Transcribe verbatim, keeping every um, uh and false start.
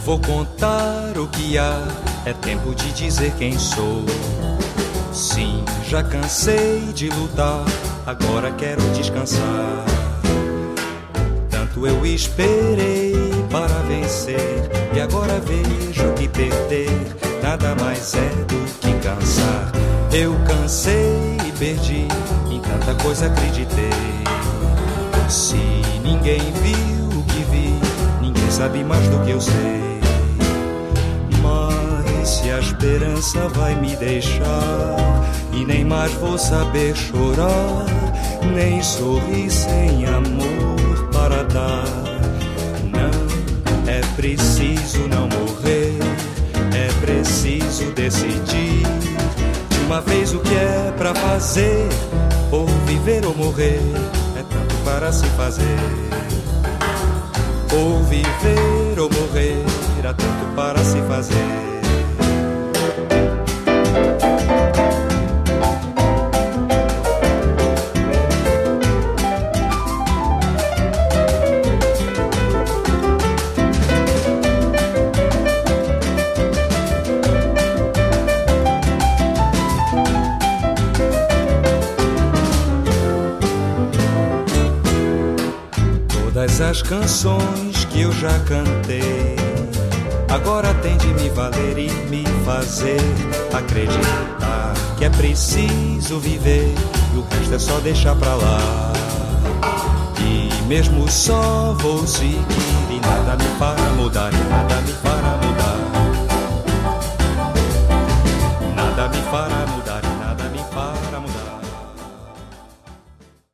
vou contar o que há, é tempo de dizer quem sou. Sim, já cansei de lutar, agora quero descansar. Tanto eu esperei para vencer, e agora vejo que perder nada mais é do que cansar. Eu cansei e perdi, em tanta coisa acreditei. Se ninguém viu o que vi, ninguém sabe mais do que eu sei. Mas se a esperança vai me deixar, e nem mais vou saber chorar, nem sorrir sem amor para dar. Não, é preciso não morrer, é preciso decidir de uma vez o que é pra fazer, ou viver ou morrer, é tanto para se fazer. Ou viver ou morrer, há tanto para se fazer. Todas as canções que eu já cantei agora tem de me valer e me fazer acreditar que é preciso viver, e o resto é só deixar pra lá. E mesmo só vou seguir, e nada me para mudar, e nada me para